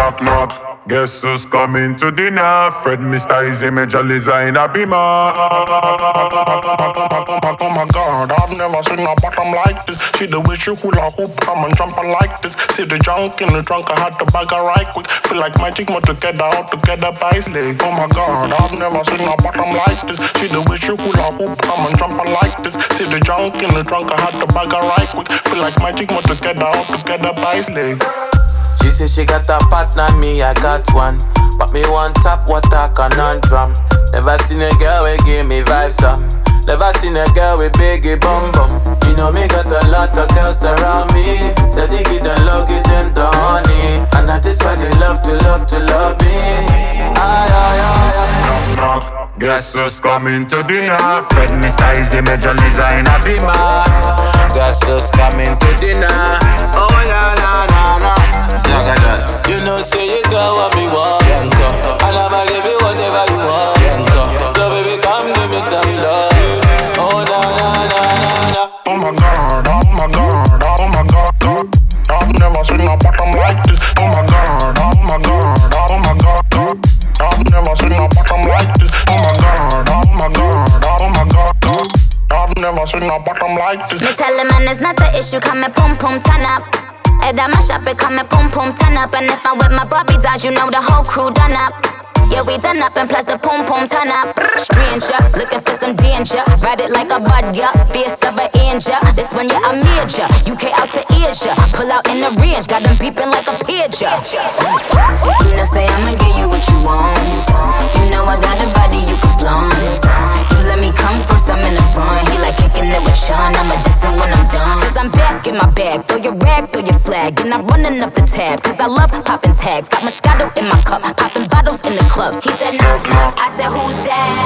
Knock, knock. Guess who's coming to dinner? Fred, Mr. Easy, Major Liza in a beamer. Oh my God, I've never seen a bottom like this. See the way she hula hoop, come and jump like this. See the junk in the trunk, I had to bag her right quick. Feel like magic, more together, all together by leg. Oh my God, I've never seen a bottom like this. See the way she hula hoop, come and jump like this. See the junk in the trunk, I had to bag her right quick. Feel like magic, more together, all together by leg. She say she got a partner, me I got one. But me want tap water conundrum. Never seen a girl we give me vibes some. Never seen a girl with biggie bum bum. You know me got a lot of girls around me. Steady give them love, give them the honey. And that is why they love to me. Ay, ay, ay, ay. Knock, knock. Guess who's coming to dinner? Fred, Mr. Easy, Major Liza in a beamer. Guess who's coming to dinner? Oh na na na na. You know say you got what me want, Yanko. And I'ma give you whatever you want, Yanko. So baby come give me some love. Oh na na na na na. Oh my God, oh my God, oh my God. I've never seen a bottom like this. Oh my God, oh my God, oh my God. I've never seen a bottom like this. Oh my God, oh my God, oh my God. I've never seen a bottom like this. Me tell the man it's not the issue, come and pum pum turn up. Head on my shop, it come and pum pum turn up. And if I'm with my Barbie dolls, you know the whole crew done up. Yeah, we done up and plus the pum pum turn up. Stranger, looking for some danger. Ride it like a bud, yeah, fierce of an angel. This one, yeah, I made ya. UK out to Asia. Pull out in the range, got them beeping like a pager. You know, say I'ma give you what you want. You know I got a body you can flaunt. You let me come first, I'm in the front. He like kicking it with Sean, I'ma diss it when I'm done. Cause I'm back in my bag, throw your rag, throw your flag. And I'm running up the tab, cause I love popping tags. Got Moscato in my cup, popping bottles in the club. He said knock knock, I said who's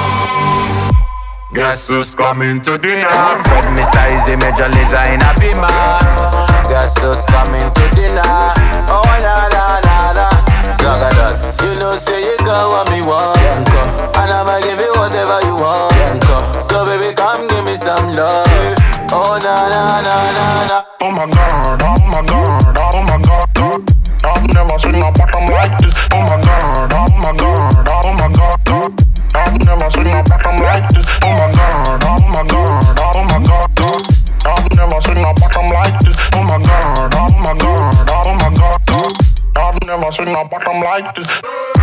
that? Guess who's coming to dinner? Fred, Mr. Easy, Major Liza in a beamer. Guess who's coming to dinner? Oh na na na na. Zagadat. You know say you got what me want, Yanko. And I'ma give you whatever you want, Yanko. So baby come give me some love. Oh na na na na na. Oh my God, oh my God, oh my God. I've never seen a bottom like this. Oh my God, oh my God, oh my God. I've never seen a bottom like this. Oh my God, oh my God, oh my God. I've never seen a bottom like this. Oh my God, oh my God, oh my God. I've never seen a bottom like this.